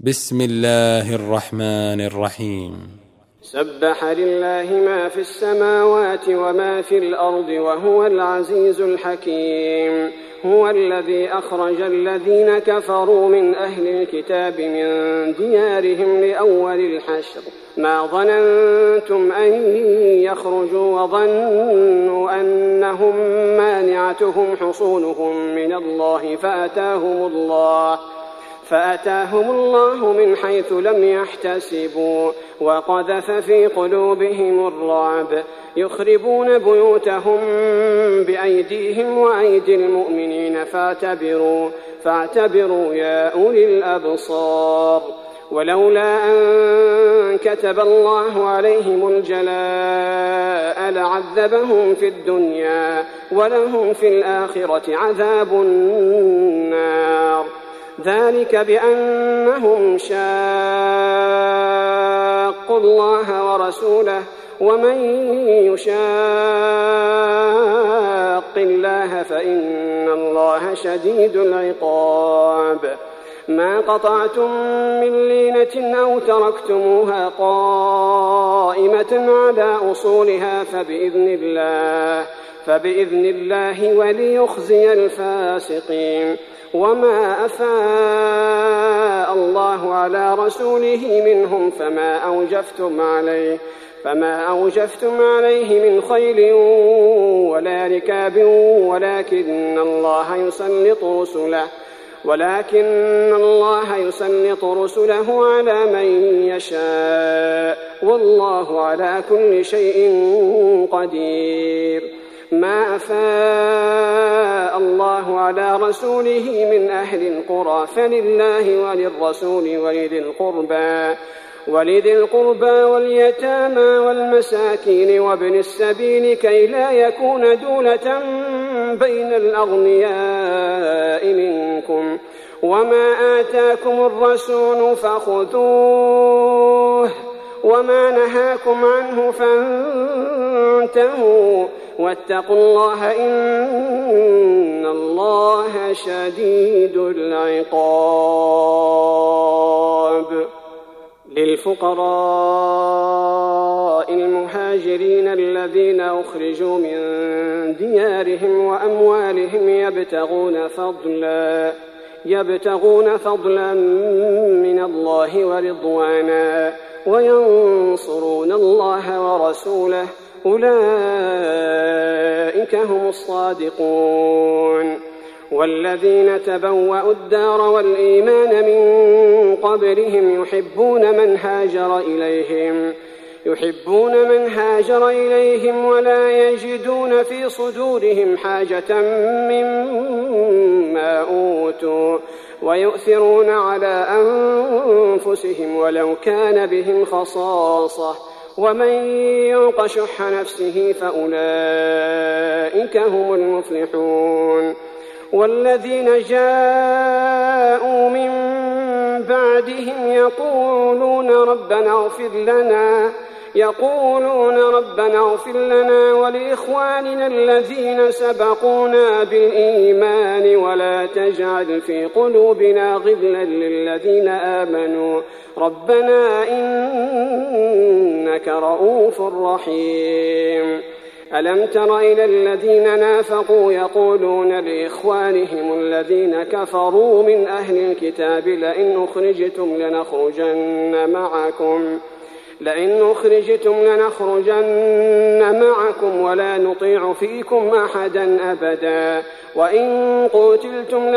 بسم الله الرحمن الرحيم. سبح لله ما في السماوات وما في الأرض وهو العزيز الحكيم. هو الذي أخرج الذين كفروا من أهل الكتاب من ديارهم لأول الحشر ما ظننتم أن يخرجوا وظنوا أنهم مانعتهم حصونهم من الله فأتاهم الله من حيث لم يحتسبوا وقذف في قلوبهم الرعب يخربون بيوتهم بأيديهم وأيدي المؤمنين فاعتبروا يا أولي الأبصار. ولولا أن كتب الله عليهم الجلاء لعذبهم في الدنيا ولهم في الآخرة عذاب النار. ذلك بأنهم شاقوا الله ورسوله ومن يشاق الله فإن الله شديد العقاب. ما قطعتم من لينة أو تركتموها قائمة على أصولها فبإذن الله وليخزي الفاسقين. وما أفاء الله على رسوله منهم فما أوجفتم عليه من خيل ولا ركاب ولكن الله يسلط رسله على من يشاء والله على كل شيء قدير. ما أفاء الله على رسوله من أهل القرى فلله وللرسول ولذي القربى واليتامى والمساكين وابن السبيل كي لا يكون دولة بين الأغنياء منكم. وما آتاكم الرسول فخذوه وما نهاكم عنه فانتهوا واتقوا الله إن الله شديد العقاب. للفقراء المهاجرين الذين أخرجوا من ديارهم وأموالهم يبتغون فضلا من الله ورضوانا وينصرون الله ورسوله أولئك هم الصادقون. والذين تبوأوا الدار والإيمان من قبلهم يحبون من هاجر إليهم ولا يجدون في صدورهم حاجة مما أوتوا ويؤثرون على أنفسهم ولو كان بهم خصاصة ومن يوق شح نفسه فأولئك هم المفلحون. والذين جاءوا من بعدهم يقولون ربنا اغفر لنا ولإخواننا الذين سبقونا بالإيمان ولا تجعل في قلوبنا غلا للذين آمنوا ربنا إنك رؤوف رحيم. ألم تر إلى الذين نافقوا يقولون لإخوانهم الذين كفروا من أهل الكتاب لئن أخرجتم لنخرجن معكم ولا نطيع فيكم أحدا أبدا وإن قتلتم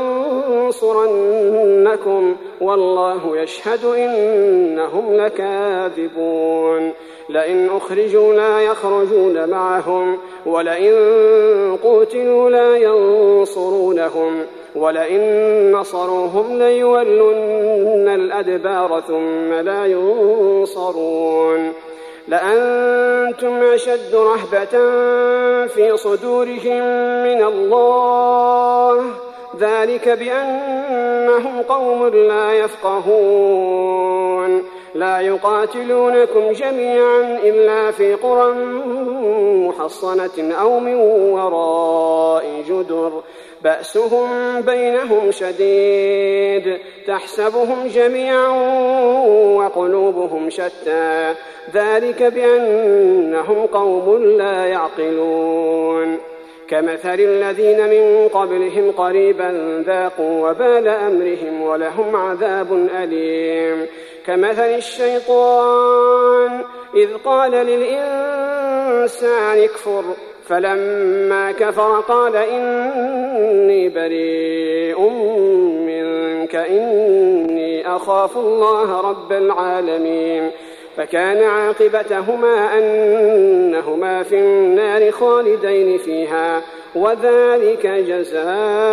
لننصرنكم والله يشهد إنهم لكاذبون. لئن أخرجوا لا يخرجون معهم ولئن قتلوا لا ينصرونهم ولئن نصروهم ليولن الأدبار ثم لا ينصرون. لأنتم أشد رهبة في صدورهم من الله ذلك بأنهم قوم لا يفقهون. لا يقاتلونكم جميعا إلا في قرى محصنة أو من وراء جدر بأسهم بينهم شديد تحسبهم جميعا وقلوبهم شتى ذلك بأنهم قوم لا يعقلون كمثل الذين من قبلهم قريبا ذاقوا وبال أمرهم ولهم عذاب أليم كمثل الشيطان إذ قال للإنسان اكفر فلما كفر قال إني بريء منك إني أخاف الله رب العالمين فكان عاقبتهما أنهما في النار خالدين فيها وذلك جزاء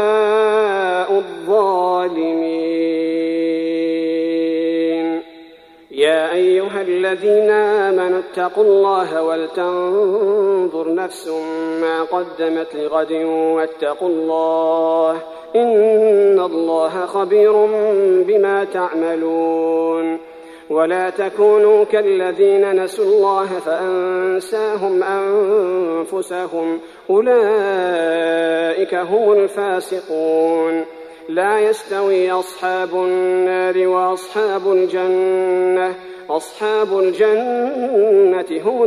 الظالمين. يا أيها الذين آمنوا اتقوا الله ولتنظر نفس ما قدمت لغد واتقوا الله إن الله خبير بما تعملون. ولا تكونوا كالذين نسوا الله فأنساهم أنفسهم أولئك هم الفاسقون. لا يستوي أصحاب النار وأصحاب الجنة أصحاب الجنة هم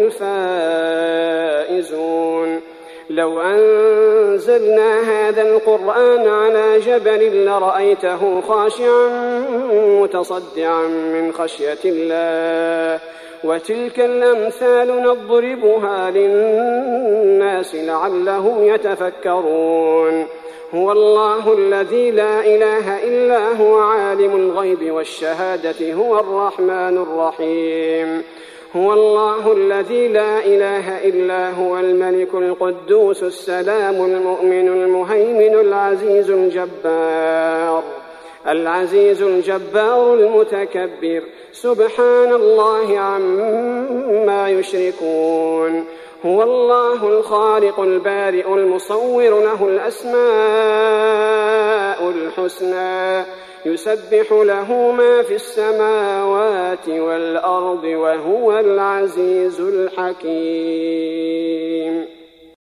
الفائزون. لو أنزلنا هذا القرآن على جبل لرأيته خاشعا متصدعا من خشية الله وتلك الأمثال نضربها للناس لعلهم يتفكرون. هو الله الذي لا إله إلا هو عالم الغيب والشهادة هو الرحمن الرحيم. هو الله الذي لا إله إلا هو الملك القدوس السلام المؤمن المهيمن العزيز الجبار المتكبر سبحان الله عما يشركون. هو الله الخالق البارئ المصور له الأسماء الحسنى يسبح له ما في السماوات والأرض وهو العزيز الحكيم.